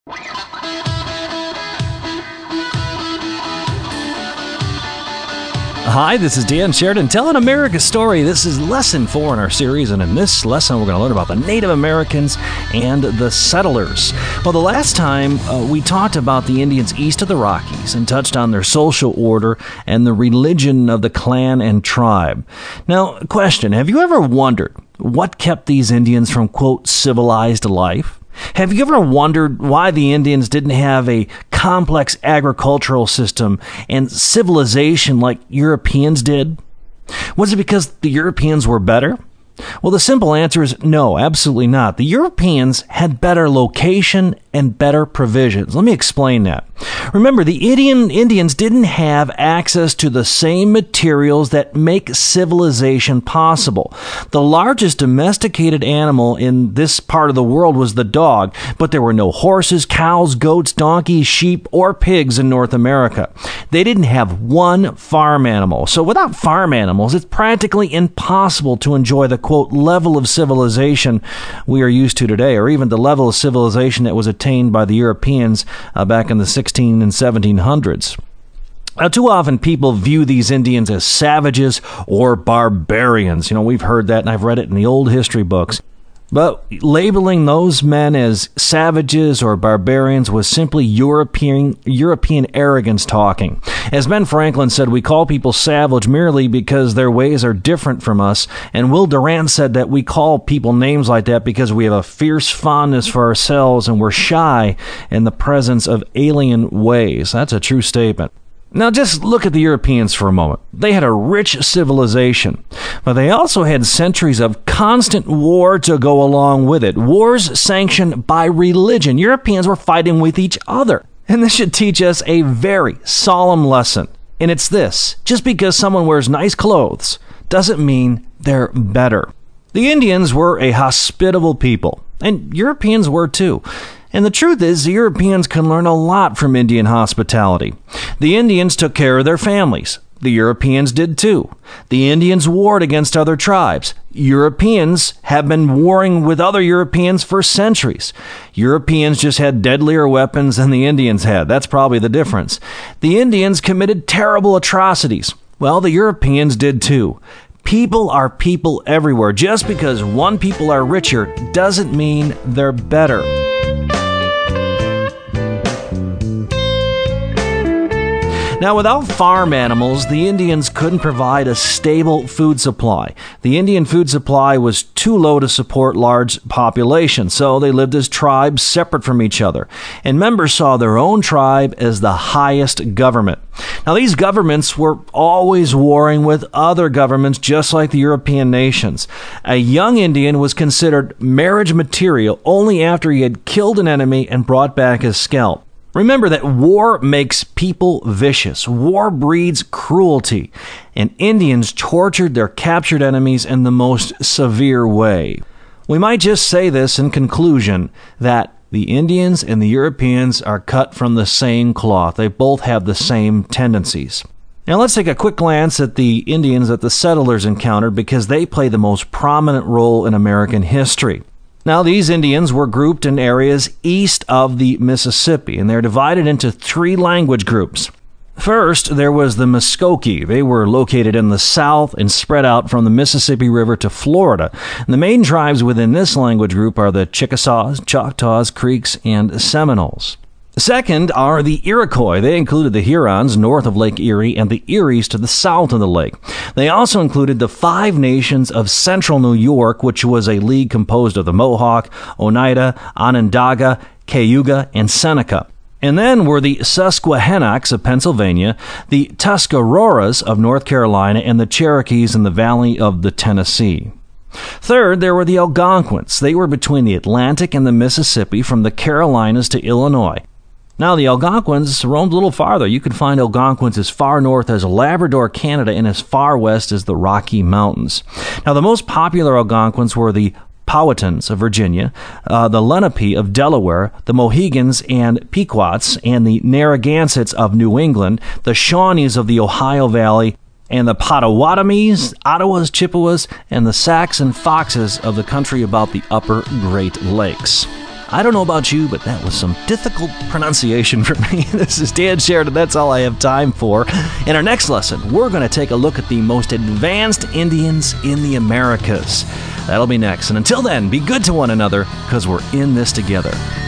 Hi, this is Dan Sheridan telling America's story. This is lesson 4 in our series, and in this lesson we're going to learn about the Native Americans and the settlers. Well, the last time we talked about the Indians east of the Rockies and touched on their social order and the religion of the clan and tribe. Now, question, have you ever wondered what kept these Indians from, quote, civilized life? Have you ever wondered why the Indians didn't have a complex agricultural system and civilization like Europeans did? Was it because the Europeans were better? Well, the simple answer is no, absolutely not. The Europeans had better location and better provisions. Let me explain that. Remember, the Indians didn't have access to the same materials that make civilization possible. The largest domesticated animal in this part of the world was the dog, but there were no horses, cows, goats, donkeys, sheep, or pigs in North America. They didn't have one farm animal. So without farm animals, it's practically impossible to enjoy the, quote, level of civilization we are used to today, or even the level of civilization that was attained by the Europeans back in the 1600s and 1700s. Now, too often people view these Indians as savages or barbarians. We've heard that, and I've read it in the old history books. But labeling those men as savages or barbarians was simply European arrogance talking. As Ben Franklin said, we call people savage merely because their ways are different from us. And Will Durant said that we call people names like that because we have a fierce fondness for ourselves and we're shy in the presence of alien ways. That's a true statement. Now just look at the Europeans for a moment. They had a rich civilization, but they also had centuries of constant war to go along with it. Wars sanctioned by religion. Europeans were fighting with each other. And this should teach us a very solemn lesson. And it's this: just because someone wears nice clothes doesn't mean they're better. The Indians were a hospitable people, and Europeans were too. And the truth is, the Europeans can learn a lot from Indian hospitality. The Indians took care of their families. The Europeans did too. The Indians warred against other tribes. Europeans have been warring with other Europeans for centuries. Europeans just had deadlier weapons than the Indians had. That's probably the difference. The Indians committed terrible atrocities. Well, the Europeans did too. People are people everywhere. Just because one people are richer doesn't mean they're better. Now, without farm animals, the Indians couldn't provide a stable food supply. The Indian food supply was too low to support large populations, so they lived as tribes separate from each other. And members saw their own tribe as the highest government. Now, these governments were always warring with other governments, just like the European nations. A young Indian was considered marriage material only after he had killed an enemy and brought back his scalp. Remember that war makes people vicious. War breeds cruelty. And Indians tortured their captured enemies in the most severe way. We might just say this in conclusion, that the Indians and the Europeans are cut from the same cloth. They both have the same tendencies. Now let's take a quick glance at the Indians that the settlers encountered, because they play the most prominent role in American history. Now, these Indians were grouped in areas east of the Mississippi, and they're divided into 3 language groups. First, there was the Muskogee. They were located in the south and spread out from the Mississippi River to Florida. And the main tribes within this language group are the Chickasaws, Choctaws, Creeks, and Seminoles. Second are the Iroquois. They included the Hurons north of Lake Erie and the Eries to the south of the lake. They also included the 5 nations of central New York, which was a league composed of the Mohawk, Oneida, Onondaga, Cayuga, and Seneca. And then were the Susquehannocks of Pennsylvania, the Tuscaroras of North Carolina, and the Cherokees in the valley of the Tennessee. Third, there were the Algonquins. They were between the Atlantic and the Mississippi, from the Carolinas to Illinois. Now, the Algonquins roamed a little farther. You could find Algonquins as far north as Labrador, Canada, and as far west as the Rocky Mountains. Now, the most popular Algonquins were the Powhatans of Virginia, the Lenape of Delaware, the Mohegans and Pequots, and the Narragansetts of New England, the Shawnees of the Ohio Valley, and the Potawatomis, Ottawas, Chippewas, and the Sacs and Foxes of the country about the upper Great Lakes. I don't know about you, but that was some difficult pronunciation for me. This is Dan Sheridan. That's all I have time for. In our next lesson, we're going to take a look at the most advanced Indians in the Americas. That'll be next. And until then, be good to one another, because we're in this together.